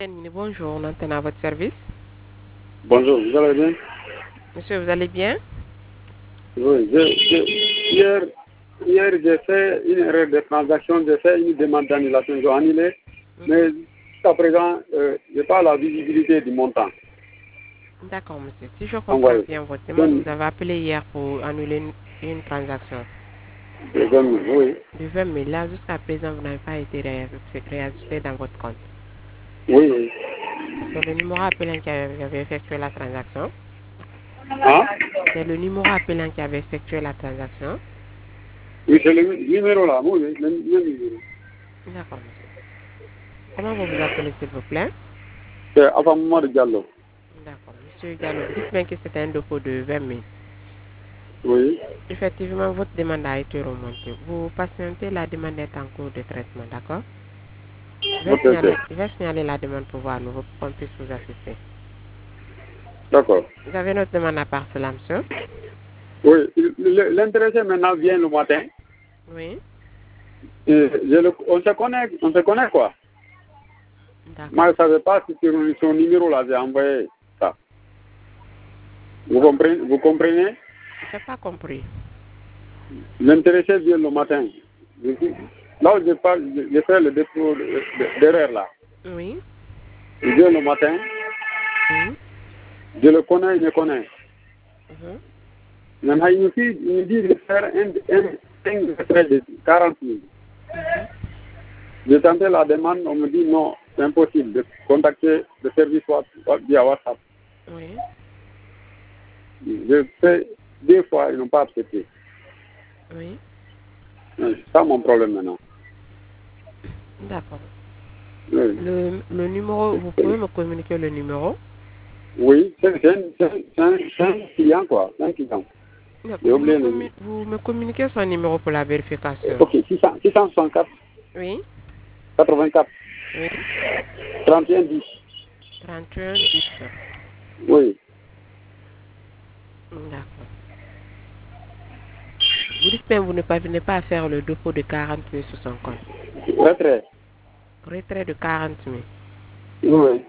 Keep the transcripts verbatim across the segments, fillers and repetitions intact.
Bonjour, on entend à votre service. Bonjour, vous allez bien? Monsieur, vous allez bien? Oui, je, je, hier, hier j'ai fait une erreur de transaction, j'ai fait une demande d'annulation, j'ai annulé, Mm -hmm. mais jusqu'à présent, euh, je n'ai pas la visibilité du montant. D'accord, monsieur. Si je comprends Envoyé. bien votre demande, vous avez appelé hier pour annuler une, une transaction. De vingt mille, oui. De vingt mille, là, jusqu'à présent, vous n'avez pas été réajusté, réajusté dans votre compte. Oui, oui. C'est le numéro appelant qui avait, avait effectué la transaction. Hein? C'est le numéro appelant qui avait effectué la transaction. Oui, c'est le numéro là, oui, oui, le, le numéro. D'accord, monsieur. Comment vous vous appelez, s'il vous plaît? C'est Afamouad Diallo. D'accord, monsieur Diallo, vous dites bien que c'est un dépôt de vingt mille. Oui. Effectivement, votre demande a été remontée. Vous patientez, la demande est en cours de traitement, d'accord? Je vais, Ok, signaler, ok. je vais signaler la demande pour voir nouveau pour qu'on puisse vous assister. D'accord. Vous avez notre demande à part cela, monsieur? Oui, l'intéressé maintenant vient le matin. Oui. Et je le, on se connaît, on se connaît quoi? Moi, je ne savais pas si sur son numéro là, j'ai envoyé ça. Vous Comment? comprenez? Vous comprenez? Je n'ai pas compris. L'intéressé vient le matin. Je dis, Mhm. là où je parle, je fais le dépôt d'erreur là. Oui. Il vient le matin. Oui. Je le connais, il me connaît. Mhm. Maintenant, il me dit, il me dit de faire un, un, un retrait de quarante mille. Mhm. J'ai tenté la demande, on me dit non, c'est impossible de contacter le service via WhatsApp. Oui. Je fais deux fois, ils n'ont pas accepté. Oui. C'est ça mon problème maintenant. D'accord. Oui, Le, le numéro, vous pouvez me communiquer le numéro? oui, c'est un, un client quoi, c'est un client. J'ai Vous me, oublié le commu- nom. vous me communiquez son numéro pour la vérification. Ok, six cents, six cent soixante-quatre, Oui. quatre-vingt-quatre, Oui. trente et un dix. trente et un dix. Oui, D'accord. Vous dites bien que vous ne parvenez pas à faire le dépôt de quarante mille sur son compte. retrait. Retrait de quarante mille. Oui.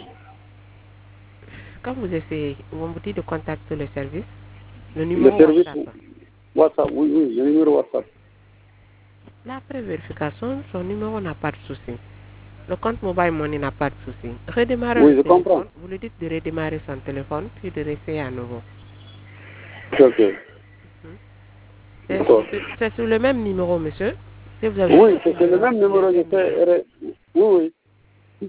Quand vous essayez, on vous dit de contacter le service, le Le numéro service WhatsApp. WhatsApp, oui, oui, le numéro WhatsApp. Là, après vérification, son numéro n'a pas de souci. Le compte mobile money n'a pas de souci. Redémarrez le Oui, je comprends. téléphone. Vous lui dites de redémarrer son téléphone, puis de réessayer à nouveau. Ok. Hmm. C'est D'accord. sur, c'est sur le même numéro, monsieur. Si vous avez Oui, effectué c'est le le, même le numéro, je vingt mille. fais. Oui, oui.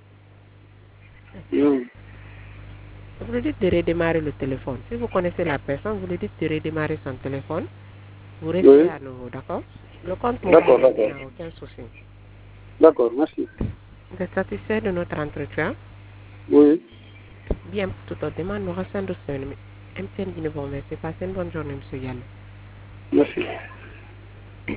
Oui. Vous lui dites de redémarrer le téléphone. Si vous connaissez la personne, vous lui dites de redémarrer son téléphone. Vous réessayez Oui. à nouveau, d'accord? Le compte mobile D'accord, money d'accord. n'a aucun souci. D'accord, merci. Vous êtes satisfait de notre entretien? Oui. Bien, pour toute autre demande, nous restons M T N Guinée vous remercie. Passez une bonne journée, monsieur Yann. Merci.